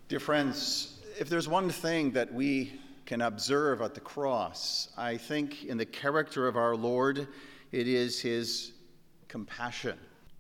Dear friends, if there's one thing that we can observe at the cross, I think in the character of our Lord, it is his compassion.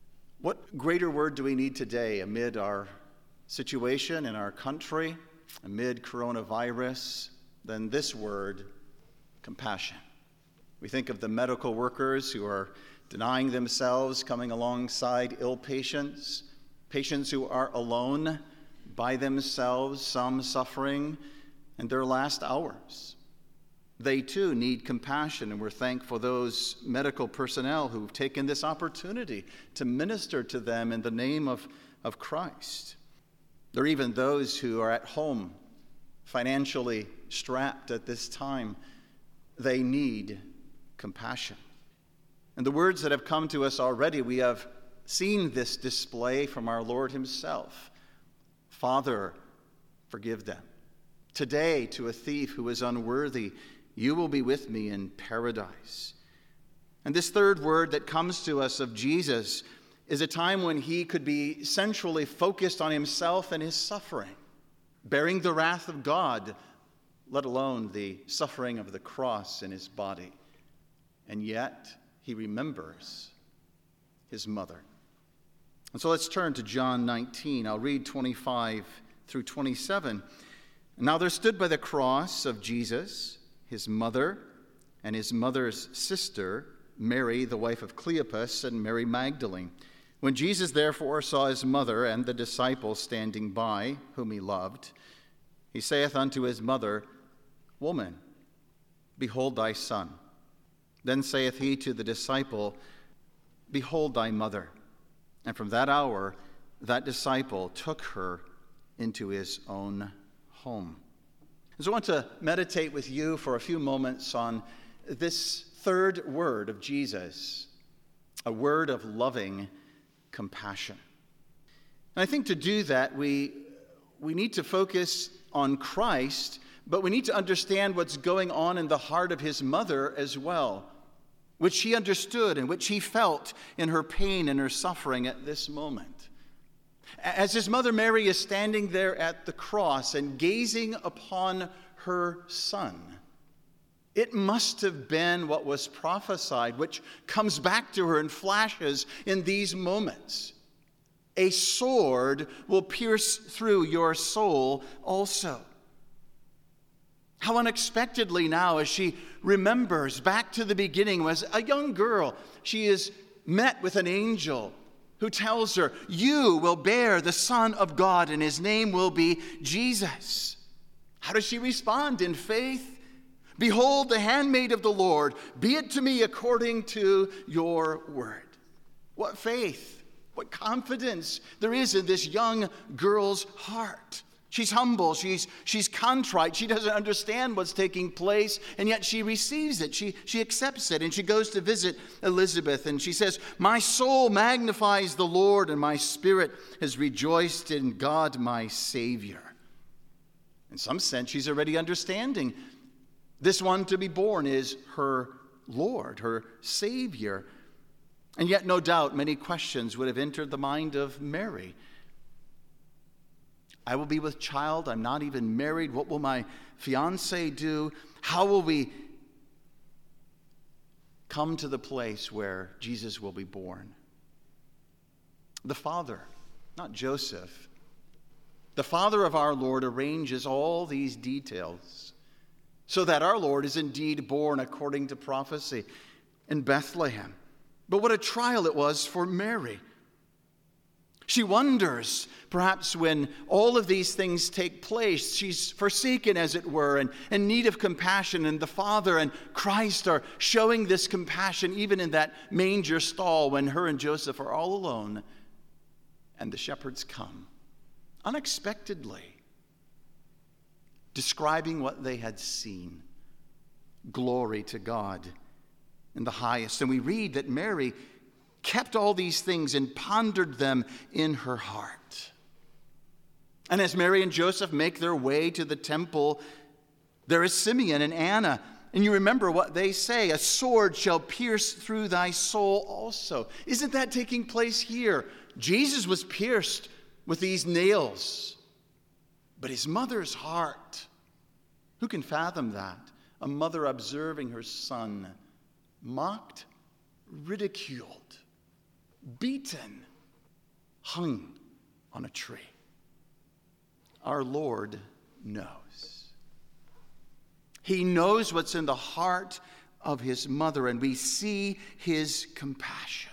What greater word do we need today amid our situation in our country, amid coronavirus, than this word, compassion? We think of the medical workers who are denying themselves, coming alongside ill patients, patients who are alone by themselves, some suffering in their last hours. They too need compassion, and we're thankful for those medical personnel who've taken this opportunity to minister to them in the name of Christ. There are even those who are at home, financially strapped at this time. They need compassion. And the words that have come to us already, we have seen this display from our Lord himself. Father, forgive them. Today, to a thief who is unworthy, you will be with me in paradise. And this third word that comes to us of Jesus is a time when he could be centrally focused on himself and his suffering, bearing the wrath of God, let alone the suffering of the cross in his body. And yet, he remembers his mother. And so let's turn to John 19. I'll read 25 through 27. Now there stood by the cross of Jesus his mother and his mother's sister, Mary, the wife of Cleopas, and Mary Magdalene. When Jesus therefore saw his mother and the disciple standing by, whom he loved, he saith unto his mother, Woman, behold thy son. Then saith he to the disciple, Behold thy mother. And from that hour, that disciple took her into his own home. So I want to meditate with you for a few moments on this third word of Jesus, a word of loving compassion. And I think to do that, we need to focus on Christ, but we need to understand what's going on in the heart of his mother as well, which he understood and which he felt in her pain and her suffering at this moment. As his mother Mary is standing there at the cross and gazing upon her son, it must have been what was prophesied, which comes back to her and flashes in these moments. A sword will pierce through your soul also. How unexpectedly now, as she remembers back to the beginning, as a young girl, she is met with an angel who tells her, you will bear the Son of God, and his name will be Jesus. How does she respond? In faith. Behold, the handmaid of the Lord, be it to me according to your word. What faith, what confidence there is in this young girl's heart. She's humble, she's contrite, she doesn't understand what's taking place, and yet she receives it, she accepts it, and she goes to visit Elizabeth, and she says, my soul magnifies the Lord, and my spirit has rejoiced in God my Savior. In some sense, she's already understanding this one to be born is her Lord, her Savior. And yet, no doubt, many questions would have entered the mind of Mary. I will be with child. I'm not even married. What will my fiancé do? How will we come to the place where Jesus will be born? The Father, not Joseph, the Father of our Lord arranges all these details so that our Lord is indeed born according to prophecy in Bethlehem. But what a trial it was for Mary. She wonders, perhaps when all of these things take place, she's forsaken, as it were, and in need of compassion, and the Father and Christ are showing this compassion even in that manger stall when her and Joseph are all alone, and the shepherds come unexpectedly, describing what they had seen. Glory to God in the highest. And we read that Mary kept all these things and pondered them in her heart. And as Mary and Joseph make their way to the temple, there is Simeon and Anna. And you remember what they say, a sword shall pierce through thy soul also. Isn't that taking place here? Jesus was pierced with these nails. But his mother's heart, who can fathom that? A mother observing her son mocked, ridiculed, beaten, hung on a tree. Our Lord knows. He knows what's in the heart of his mother, and we see his compassion.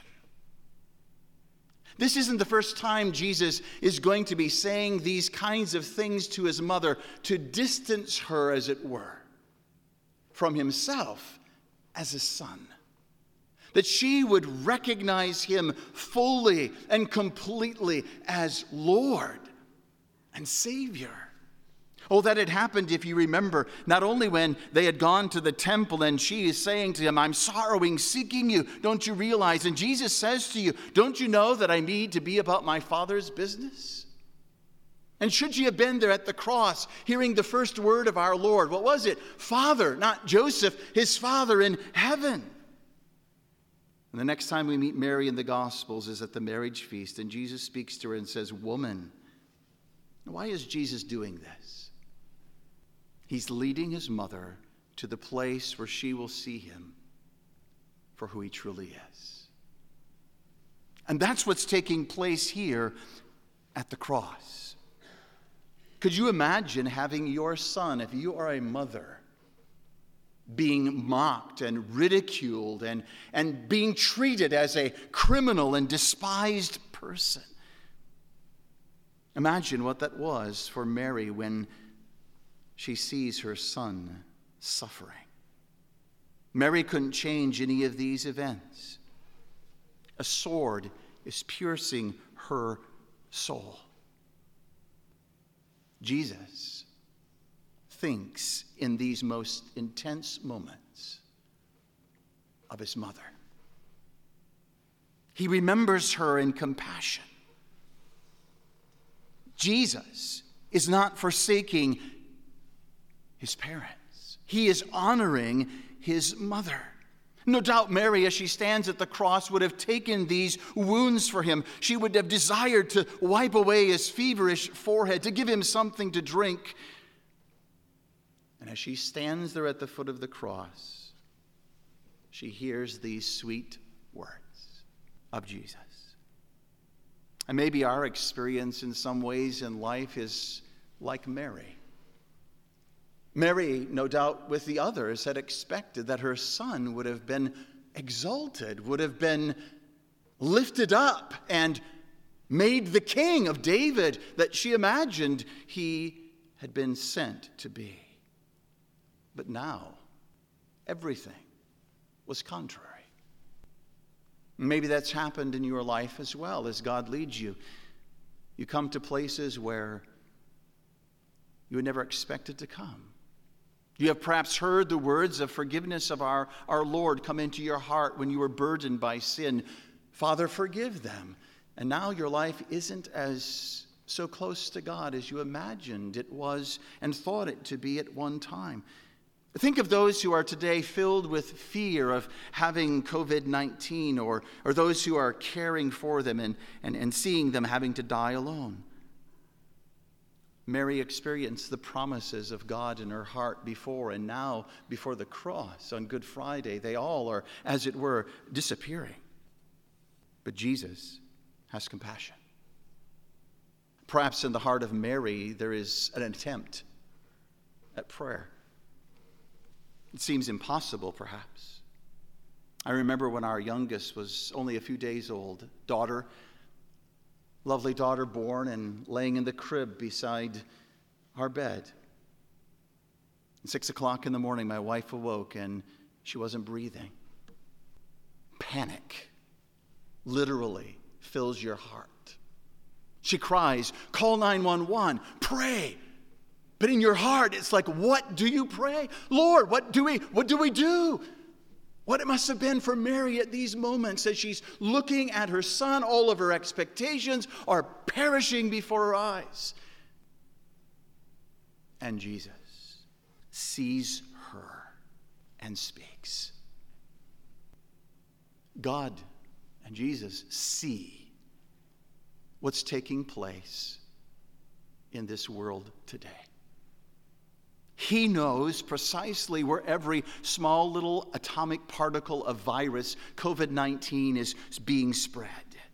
This isn't the first time Jesus is going to be saying these kinds of things to his mother to distance her, as it were, from himself as a son. That she would recognize him fully and completely as Lord and Savior. Oh, that had happened, if you remember, not only when they had gone to the temple and she is saying to him, I'm sorrowing, seeking you. Don't you realize? And Jesus says to you, don't you know that I need to be about my Father's business? And should she have been there at the cross, hearing the first word of our Lord? What was it? Father, not Joseph, his Father in heaven. And the next time we meet Mary in the Gospels is at the marriage feast, and Jesus speaks to her and says, Woman. Why is Jesus doing this? He's leading his mother to the place where she will see him for who he truly is. And that's what's taking place here at the cross. Could you imagine having your son, if you are a mother, being mocked and ridiculed and being treated as a criminal and despised person? Imagine what that was for Mary when she sees her son suffering. Mary couldn't change any of these events. A sword is piercing her soul. Jesus thinks in these most intense moments of his mother. He remembers her in compassion. Jesus is not forsaking his parents. He is honoring his mother. No doubt Mary, as she stands at the cross, would have taken these wounds for him. She would have desired to wipe away his feverish forehead, to give him something to drink. And as she stands there at the foot of the cross, she hears these sweet words of Jesus. And maybe our experience in some ways in life is like Mary. Mary, no doubt with the others, had expected that her son would have been exalted, would have been lifted up and made the king of David that she imagined he had been sent to be. But now, everything was contrary. Maybe that's happened in your life as well as God leads you. You come to places where you had never expected to come. You have perhaps heard the words of forgiveness of our Lord come into your heart when you were burdened by sin. Father, forgive them. And now your life isn't as so close to God as you imagined it was and thought it to be at one time. Think of those who are today filled with fear of having COVID-19 or those who are caring for them and seeing them having to die alone. Mary experienced the promises of God in her heart before, and now before the cross on Good Friday, they all are, as it were, disappearing. But Jesus has compassion. Perhaps in the heart of Mary, there is an attempt at prayer. It seems impossible, perhaps. I remember when our youngest was only a few days old, lovely daughter born and laying in the crib beside our bed. At 6 o'clock in the morning, my wife awoke and she wasn't breathing. Panic literally fills your heart. She cries, call 911, pray. But in your heart, it's like, what do you pray? Lord, what do we do? What it must have been for Mary at these moments as she's looking at her son, all of her expectations are perishing before her eyes. And Jesus sees her and speaks. God and Jesus see what's taking place in this world today. He knows precisely where every small little atomic particle of virus, COVID-19, is being spread.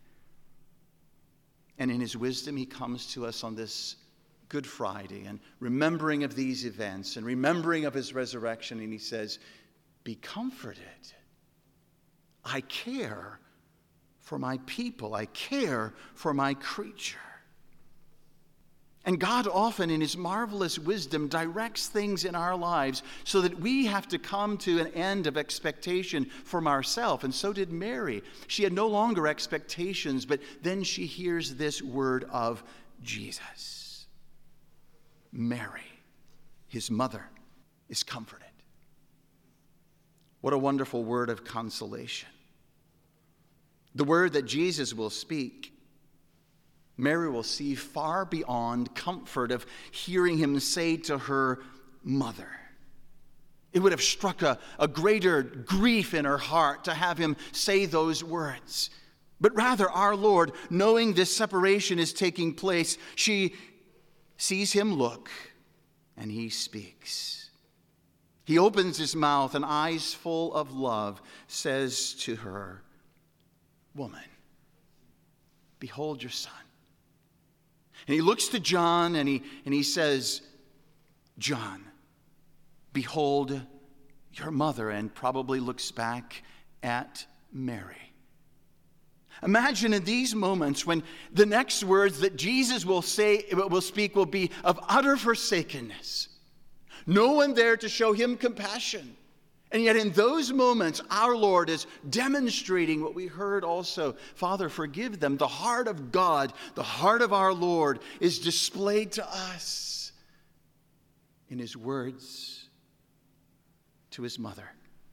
And in his wisdom, he comes to us on this Good Friday and remembering of these events and remembering of his resurrection, and he says, be comforted. I care for my people. I care for my creature. And God often, in his marvelous wisdom, directs things in our lives so that we have to come to an end of expectation from ourselves. And so did Mary. She had no longer expectations, but then she hears this word of Jesus. Mary, his mother, is comforted. What a wonderful word of consolation. The word that Jesus will speak, Mary will see far beyond comfort of hearing him say to her mother. It would have struck a greater grief in her heart to have him say those words. But rather, our Lord, knowing this separation is taking place, she sees him look, and he speaks. He opens his mouth, and eyes full of love says to her, woman, behold your son. And he looks to John and he says, John, behold your mother, and probably looks back at Mary. Imagine in these moments when the next words that Jesus will speak will be of utter forsakenness. No one there to show him compassion. And yet in those moments, our Lord is demonstrating what we heard also. Father, forgive them. The heart of God, the heart of our Lord, is displayed to us in his words to his mother.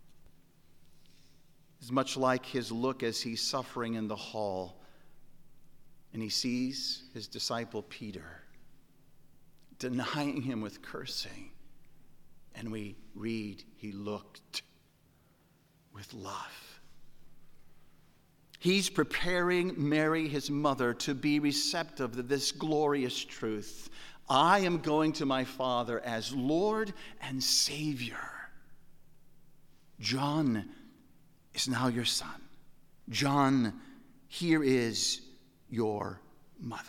It's much like his look as he's suffering in the hall, and he sees his disciple Peter denying him with cursing. And we read, he looked with love. He's preparing Mary, his mother, to be receptive to this glorious truth. I am going to my Father as Lord and Savior. John is now your son. John, here is your mother.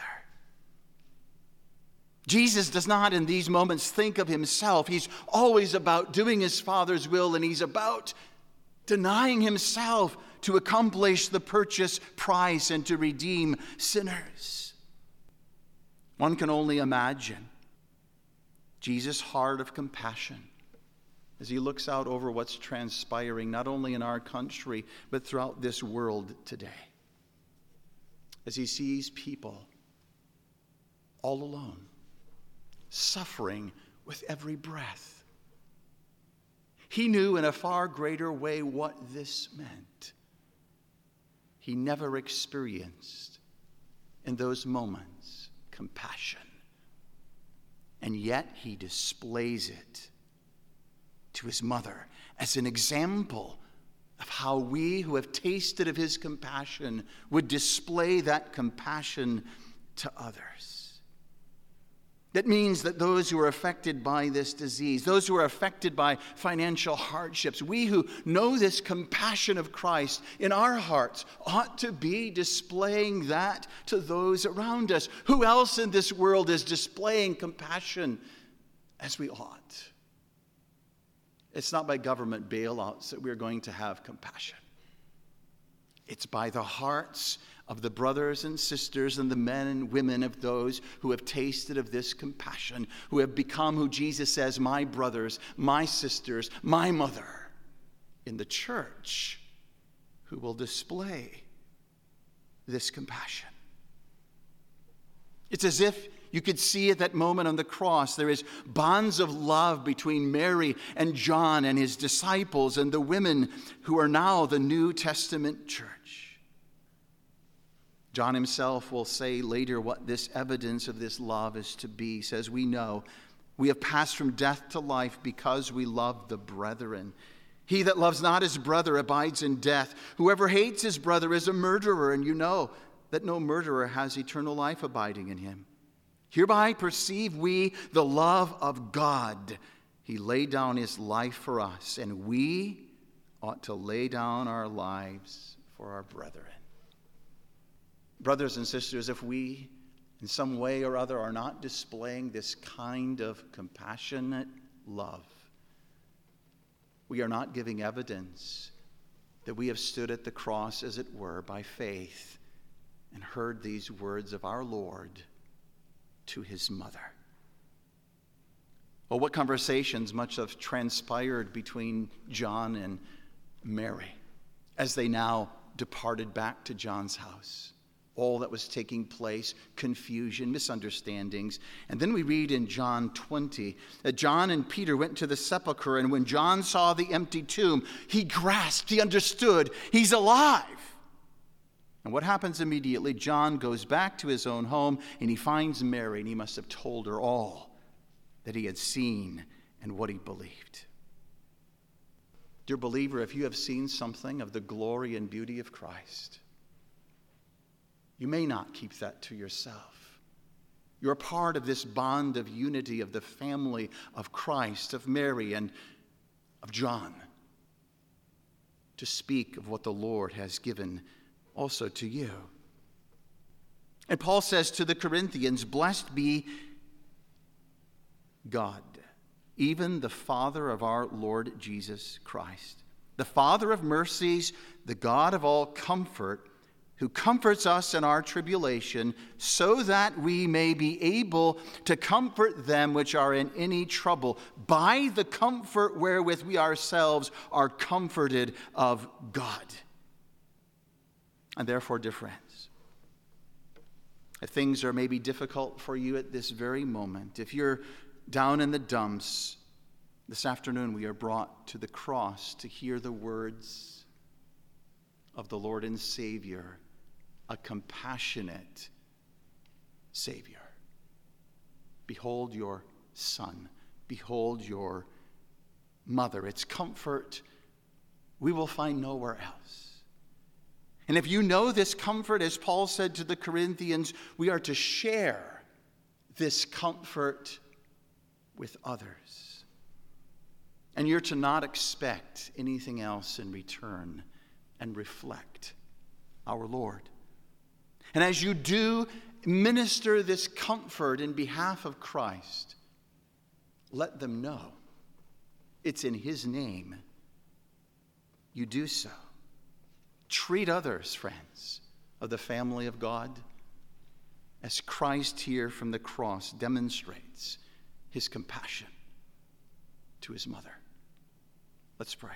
Jesus does not in these moments think of himself. He's always about doing his Father's will, and he's about denying himself to accomplish the purchase price and to redeem sinners. One can only imagine Jesus' heart of compassion as he looks out over what's transpiring not only in our country but throughout this world today. As he sees people all alone, suffering with every breath. He knew in a far greater way what this meant. He never experienced in those moments compassion. And yet he displays it to his mother as an example of how we who have tasted of his compassion would display that compassion to others. That means that those who are affected by this disease, those who are affected by financial hardships, we who know this compassion of Christ in our hearts ought to be displaying that to those around us. Who else in this world is displaying compassion as we ought? It's not by government bailouts that we're going to have compassion. It's by the hearts of the brothers and sisters and the men and women of those who have tasted of this compassion, who have become who Jesus says, my brothers, my sisters, my mother in the church, who will display this compassion. It's as if you could see at that moment on the cross, there is bonds of love between Mary and John and his disciples and the women who are now the New Testament church. John himself will say later what this evidence of this love is to be. He says, we know we have passed from death to life because we love the brethren. He that loves not his brother abides in death. Whoever hates his brother is a murderer, and you know that no murderer has eternal life abiding in him. Hereby perceive we the love of God. He laid down his life for us, and we ought to lay down our lives for our brethren. Brothers and sisters, if we in some way or other are not displaying this kind of compassionate love, we are not giving evidence that we have stood at the cross, as it were, by faith and heard these words of our Lord to his mother. Well, what conversations must have transpired between John and Mary as they now departed back to John's house. All that was taking place, confusion, misunderstandings. And then we read in John 20 that John and Peter went to the sepulchre, and when John saw the empty tomb, he grasped, he understood, he's alive. And what happens immediately? John goes back to his own home, and he finds Mary, and he must have told her all that he had seen and what he believed. Dear believer, if you have seen something of the glory and beauty of Christ, you may not keep that to yourself. You're part of this bond of unity of the family of Christ, of Mary and of John, to speak of what the Lord has given also to you. And Paul says to the Corinthians, "Blessed be God, even the Father of our Lord Jesus Christ, the Father of mercies, the God of all comfort, who comforts us in our tribulation, so that we may be able to comfort them which are in any trouble, by the comfort wherewith we ourselves are comforted of God." And therefore, dear friends, if things are maybe difficult for you at this very moment, if you're down in the dumps, this afternoon we are brought to the cross to hear the words of the Lord and Savior, a compassionate Savior. Behold your son. Behold your mother. It's comfort we will find nowhere else. And if you know this comfort, as Paul said to the Corinthians, we are to share this comfort with others. And you're to not expect anything else in return and reflect our Lord. And as you do minister this comfort in behalf of Christ, let them know it's in his name you do so. Treat others, friends, of the family of God, as Christ here from the cross demonstrates his compassion to his mother. Let's pray.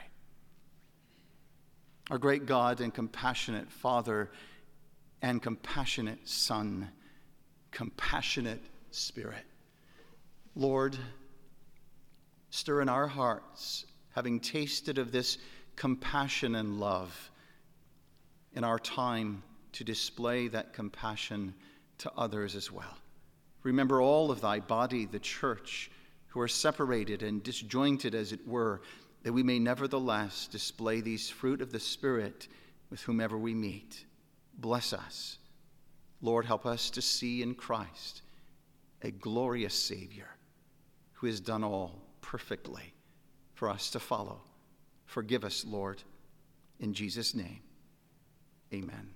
Our great God and compassionate Father and compassionate Son, compassionate Spirit, Lord, stir in our hearts, having tasted of this compassion and love, in our time to display that compassion to others as well. Remember all of thy body, the church, who are separated and disjointed, as it were, that we may nevertheless display these fruit of the Spirit with whomever we meet. Bless us. Lord, help us to see in Christ a glorious Savior who has done all perfectly for us to follow. Forgive us, Lord, in Jesus' name. Amen.